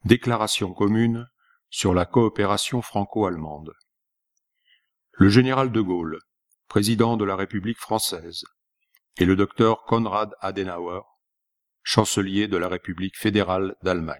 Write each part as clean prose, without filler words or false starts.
Déclaration commune sur la coopération franco-allemande. Le général de Gaulle, président de la République française, et le docteur Konrad Adenauer, chancelier de la République fédérale d'Allemagne.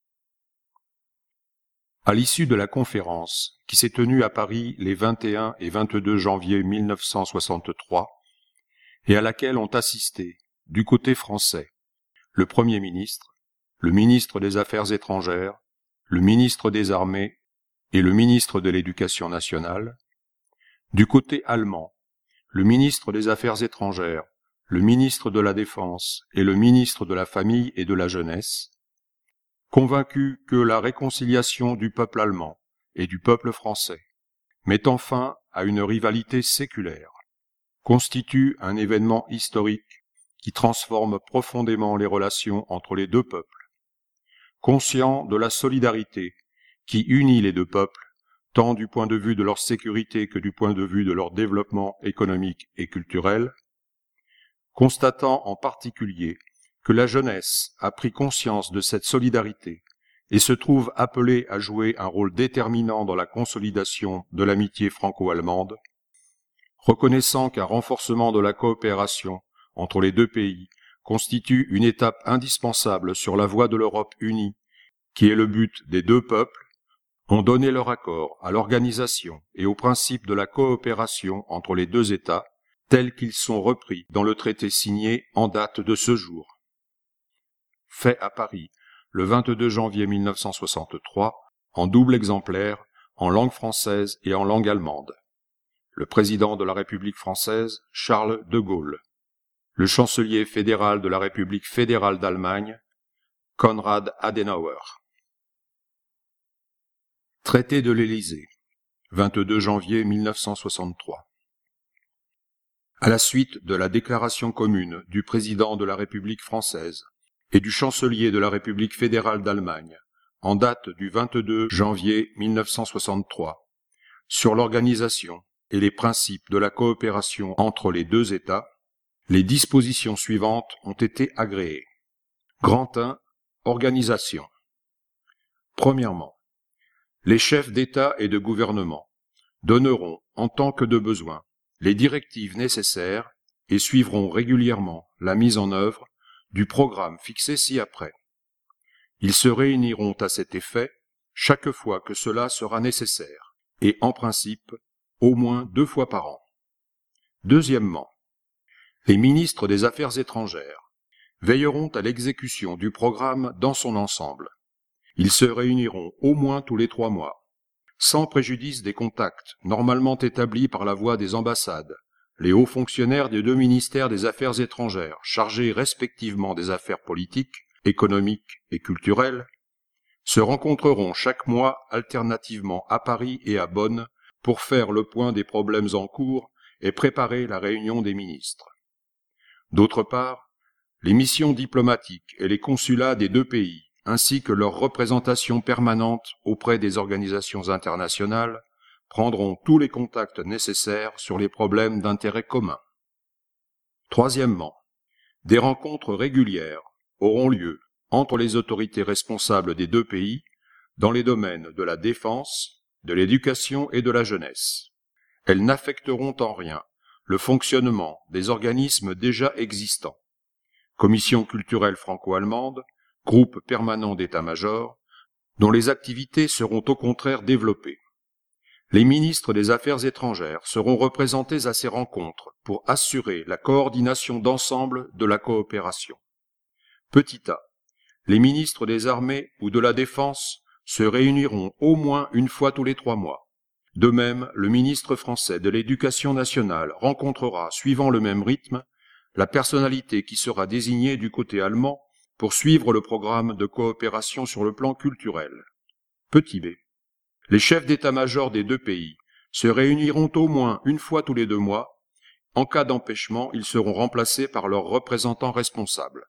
À l'issue de la conférence qui s'est tenue à Paris les 21 et 22 janvier 1963 et à laquelle ont assisté, du côté français, le Premier ministre, le ministre des Affaires étrangères, le ministre des Armées et le ministre de l'Éducation nationale, du côté allemand, le ministre des Affaires étrangères, le ministre de la Défense et le ministre de la Famille et de la Jeunesse, convaincus que la réconciliation du peuple allemand et du peuple français, mettant fin à une rivalité séculaire, constitue un événement historique qui transforme profondément les relations entre les deux peuples. Conscients de la solidarité qui unit les deux peuples, tant du point de vue de leur sécurité que du point de vue de leur développement économique et culturel, constatant en particulier que la jeunesse a pris conscience de cette solidarité et se trouve appelée à jouer un rôle déterminant dans la consolidation de l'amitié franco-allemande, reconnaissant qu'un renforcement de la coopération entre les deux pays constitue une étape indispensable sur la voie de l'Europe unie, qui est le but des deux peuples, ont donné leur accord à l'organisation et aux principes de la coopération entre les deux États, tels qu'ils sont repris dans le traité signé en date de ce jour. Fait à Paris, le 22 janvier 1963, en double exemplaire, en langue française et en langue allemande. Le président de la République française, Charles de Gaulle. Le chancelier fédéral de la République fédérale d'Allemagne, Konrad Adenauer. Traité de l'Élysée, 22 janvier 1963. À la suite de la déclaration commune du président de la République française et du chancelier de la République fédérale d'Allemagne, en date du 22 janvier 1963, sur l'organisation et les principes de la coopération entre les deux États, les dispositions suivantes ont été agréées. Grand 1. Organisation. Premièrement, les chefs d'État et de gouvernement donneront, en tant que de besoin, les directives nécessaires et suivront régulièrement la mise en œuvre du programme fixé ci-après. Ils se réuniront à cet effet chaque fois que cela sera nécessaire et, en principe, au moins 2 fois par an. Deuxièmement, les ministres des Affaires étrangères veilleront à l'exécution du programme dans son ensemble. Ils se réuniront au moins tous les 3 mois, sans préjudice des contacts normalement établis par la voie des ambassades. Les hauts fonctionnaires des 2 ministères des Affaires étrangères, chargés respectivement des affaires politiques, économiques et culturelles, se rencontreront chaque mois alternativement à Paris et à Bonn pour faire le point des problèmes en cours et préparer la réunion des ministres. D'autre part, les missions diplomatiques et les consulats des 2 pays, ainsi que leurs représentations permanentes auprès des organisations internationales, prendront tous les contacts nécessaires sur les problèmes d'intérêt commun. Troisièmement, des rencontres régulières auront lieu entre les autorités responsables des 2 pays dans les domaines de la défense, de l'éducation et de la jeunesse. Elles n'affecteront en rien le fonctionnement des organismes déjà existants. Commission culturelle franco-allemande, groupe permanent d'état-major, dont les activités seront au contraire développées. Les ministres des Affaires étrangères seront représentés à ces rencontres pour assurer la coordination d'ensemble de la coopération. Petit a, les ministres des Armées ou de la Défense se réuniront au moins 1 fois tous les 3 mois. De même, le ministre français de l'Éducation nationale rencontrera, suivant le même rythme, la personnalité qui sera désignée du côté allemand pour suivre le programme de coopération sur le plan culturel. Petit b. Les chefs d'état-major des 2 pays se réuniront au moins 1 fois tous les 2 mois. En cas d'empêchement, ils seront remplacés par leurs représentants responsables.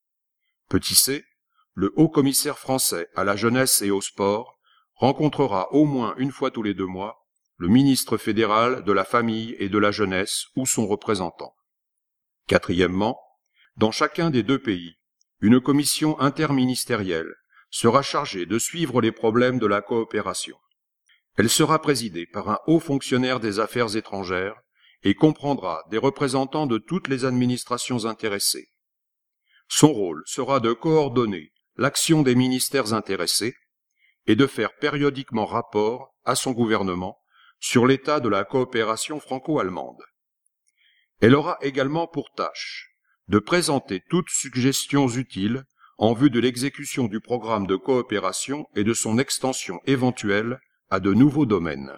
Petit c. Le haut-commissaire français à la jeunesse et au sport rencontrera au moins 1 fois tous les 2 mois le ministre fédéral de la Famille et de la Jeunesse ou son représentant. Quatrièmement, dans chacun des 2 pays, une commission interministérielle sera chargée de suivre les problèmes de la coopération. Elle sera présidée par un haut fonctionnaire des affaires étrangères et comprendra des représentants de toutes les administrations intéressées. Son rôle sera de coordonner l'action des ministères intéressés et de faire périodiquement rapport à son gouvernement sur l'état de la coopération franco-allemande. Elle aura également pour tâche de présenter toutes suggestions utiles en vue de l'exécution du programme de coopération et de son extension éventuelle à de nouveaux domaines.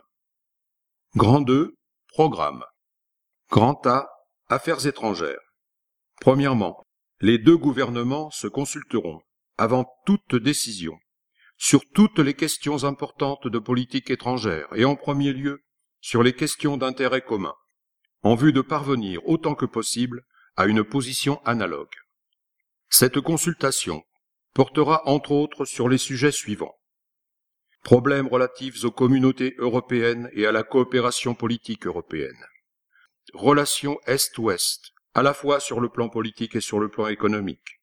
Grand 2, Programme. Grand A, Affaires étrangères. Premièrement, les deux gouvernements se consulteront, avant toute décision, sur toutes les questions importantes de politique étrangère et en premier lieu sur les questions d'intérêt commun, en vue de parvenir autant que possible à une position analogue. Cette consultation portera entre autres sur les sujets suivants. Problèmes relatifs aux communautés européennes et à la coopération politique européenne. Relations Est-Ouest, à la fois sur le plan politique et sur le plan économique.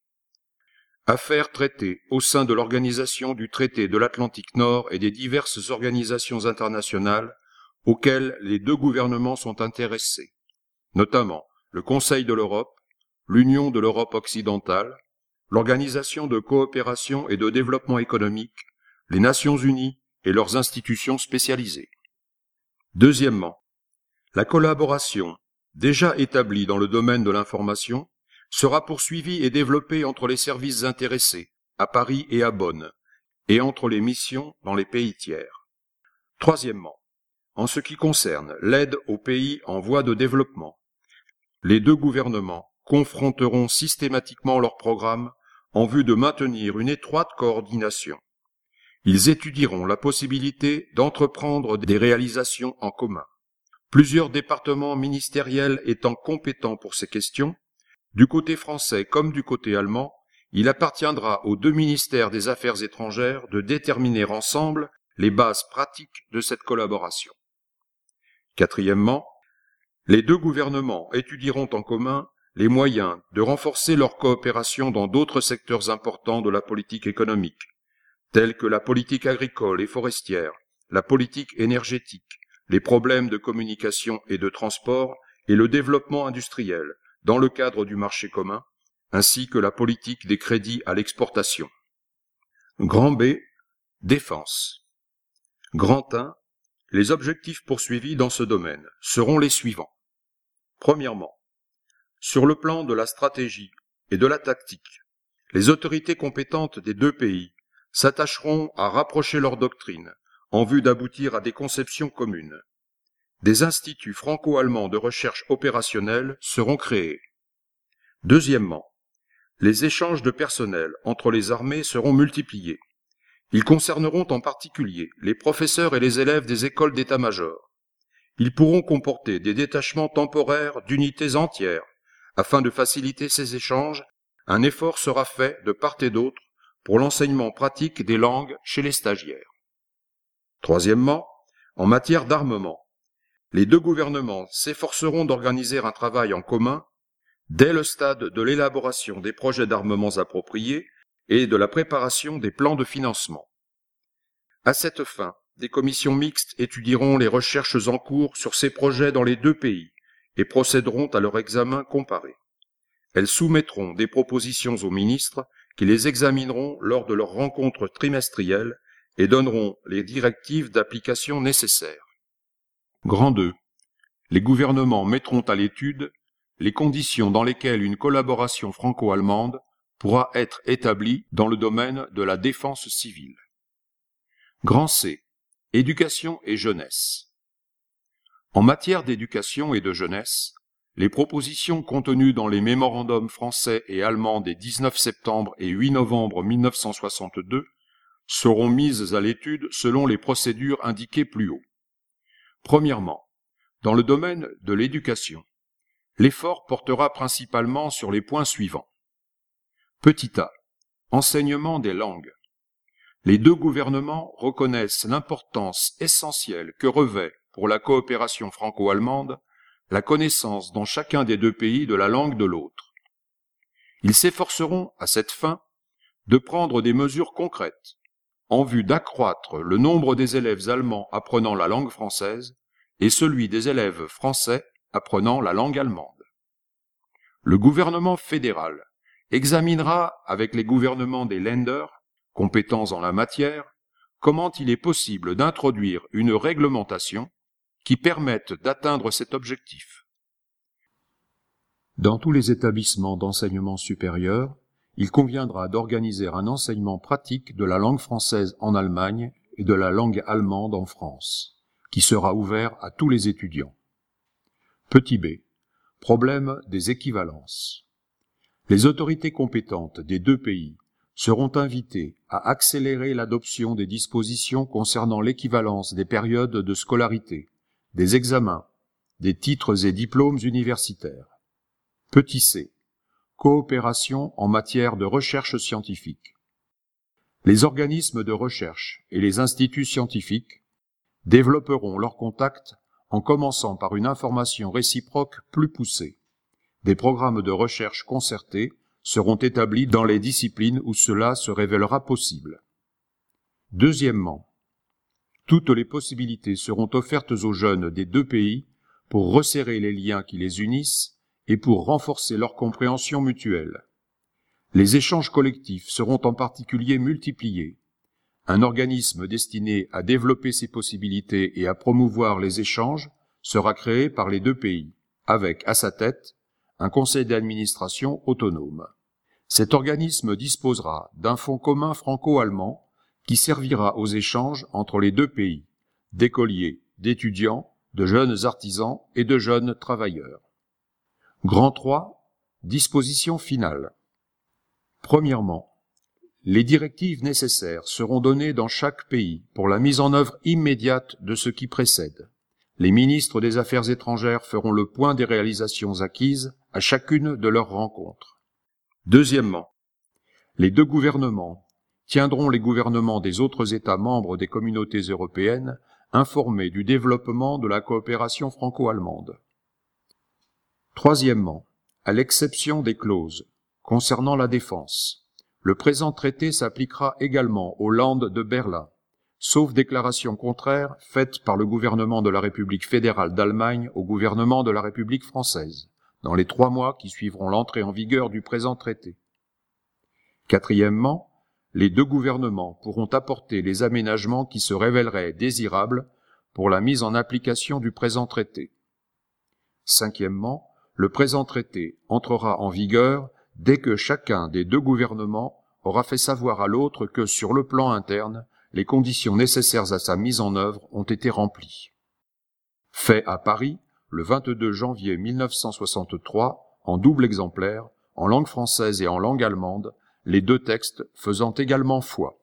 Affaires traitées au sein de l'Organisation du traité de l'Atlantique Nord et des diverses organisations internationales auxquelles les deux gouvernements sont intéressés, notamment le Conseil de l'Europe, l'Union de l'Europe occidentale, l'Organisation de coopération et de développement économique, les Nations unies et leurs institutions spécialisées. Deuxièmement, la collaboration, déjà établie dans le domaine de l'information, sera poursuivie et développée entre les services intéressés, à Paris et à Bonn, et entre les missions dans les pays tiers. Troisièmement, en ce qui concerne l'aide aux pays en voie de développement, les deux gouvernements confronteront systématiquement leurs programmes en vue de maintenir une étroite coordination. Ils étudieront la possibilité d'entreprendre des réalisations en commun. Plusieurs départements ministériels étant compétents pour ces questions, du côté français comme du côté allemand, il appartiendra aux deux ministères des Affaires étrangères de déterminer ensemble les bases pratiques de cette collaboration. Quatrièmement, les deux gouvernements étudieront en commun les moyens de renforcer leur coopération dans d'autres secteurs importants de la politique économique, tels que la politique agricole et forestière, la politique énergétique, les problèmes de communication et de transport et le développement industriel dans le cadre du marché commun, ainsi que la politique des crédits à l'exportation. Grand B, Défense. Grand 1, les objectifs poursuivis dans ce domaine seront les suivants. Premièrement, sur le plan de la stratégie et de la tactique, les autorités compétentes des deux pays s'attacheront à rapprocher leurs doctrines en vue d'aboutir à des conceptions communes. Des instituts franco-allemands de recherche opérationnelle seront créés. Deuxièmement, les échanges de personnel entre les armées seront multipliés. Ils concerneront en particulier les professeurs et les élèves des écoles d'état-major. Ils pourront comporter des détachements temporaires d'unités entières. Afin de faciliter ces échanges, un effort sera fait de part et d'autre pour l'enseignement pratique des langues chez les stagiaires. Troisièmement, en matière d'armement, les deux gouvernements s'efforceront d'organiser un travail en commun dès le stade de l'élaboration des projets d'armements appropriés et de la préparation des plans de financement. À cette fin, des commissions mixtes étudieront les recherches en cours sur ces projets dans les deux pays et procéderont à leur examen comparé. Elles soumettront des propositions aux ministres qui les examineront lors de leurs rencontres trimestrielles et donneront les directives d'application nécessaires. Grand 2. Les gouvernements mettront à l'étude les conditions dans lesquelles une collaboration franco-allemande pourra être établie dans le domaine de la défense civile. Grand C. Éducation et jeunesse. En matière d'éducation et de jeunesse, les propositions contenues dans les mémorandums français et allemands des 19 septembre et 8 novembre 1962 seront mises à l'étude selon les procédures indiquées plus haut. Premièrement, dans le domaine de l'éducation, l'effort portera principalement sur les points suivants. Petit a. Enseignement des langues. Les deux gouvernements reconnaissent l'importance essentielle que revêt pour la coopération franco-allemande la connaissance dans chacun des deux pays de la langue de l'autre. Ils s'efforceront, à cette fin, de prendre des mesures concrètes en vue d'accroître le nombre des élèves allemands apprenant la langue française et celui des élèves français apprenant la langue allemande. Le gouvernement fédéral examinera avec les gouvernements des Länder, compétents en la matière, comment il est possible d'introduire une réglementation qui permette d'atteindre cet objectif. Dans tous les établissements d'enseignement supérieur, il conviendra d'organiser un enseignement pratique de la langue française en Allemagne et de la langue allemande en France, qui sera ouvert à tous les étudiants. Petit b. Problème des équivalences. Les autorités compétentes des deux pays seront invitées à accélérer l'adoption des dispositions concernant l'équivalence des périodes de scolarité, des examens, des titres et diplômes universitaires. Petit c. Coopération en matière de recherche scientifique. Les organismes de recherche et les instituts scientifiques développeront leurs contacts en commençant par une information réciproque plus poussée. Des programmes de recherche concertés seront établis dans les disciplines où cela se révélera possible. Deuxièmement, toutes les possibilités seront offertes aux jeunes des deux pays pour resserrer les liens qui les unissent et pour renforcer leur compréhension mutuelle. Les échanges collectifs seront en particulier multipliés. Un organisme destiné à développer ces possibilités et à promouvoir les échanges sera créé par les deux pays, avec, à sa tête, un conseil d'administration autonome. Cet organisme disposera d'un fonds commun franco-allemand qui servira aux échanges entre les deux pays, d'écoliers, d'étudiants, de jeunes artisans et de jeunes travailleurs. Grand 3. Dispositions finales. Premièrement, les directives nécessaires seront données dans chaque pays pour la mise en œuvre immédiate de ce qui précède. Les ministres des Affaires étrangères feront le point des réalisations acquises à chacune de leurs rencontres. Deuxièmement, les deux gouvernements tiendront les gouvernements des autres États membres des communautés européennes informés du développement de la coopération franco-allemande. Troisièmement, à l'exception des clauses concernant la défense, le présent traité s'appliquera également aux Landes de Berlin, sauf déclaration contraire faite par le gouvernement de la République fédérale d'Allemagne au gouvernement de la République française, dans les 3 mois qui suivront l'entrée en vigueur du présent traité. Quatrièmement, les deux gouvernements pourront apporter les aménagements qui se révéleraient désirables pour la mise en application du présent traité. Cinquièmement, le présent traité entrera en vigueur dès que chacun des deux gouvernements aura fait savoir à l'autre que, sur le plan interne, les conditions nécessaires à sa mise en œuvre ont été remplies. Fait à Paris, le 22 janvier 1963, en double exemplaire, en langue française et en langue allemande, les deux textes faisant également foi.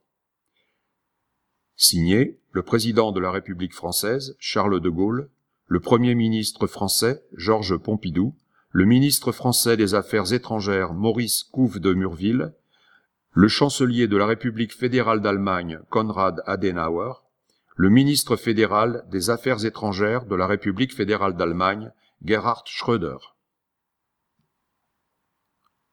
Signé le président de la République française, Charles de Gaulle, le Premier ministre français, Georges Pompidou, le ministre français des Affaires étrangères, Maurice Couve de Murville, le chancelier de la République fédérale d'Allemagne, Konrad Adenauer, le ministre fédéral des Affaires étrangères de la République fédérale d'Allemagne, Gerhard Schröder.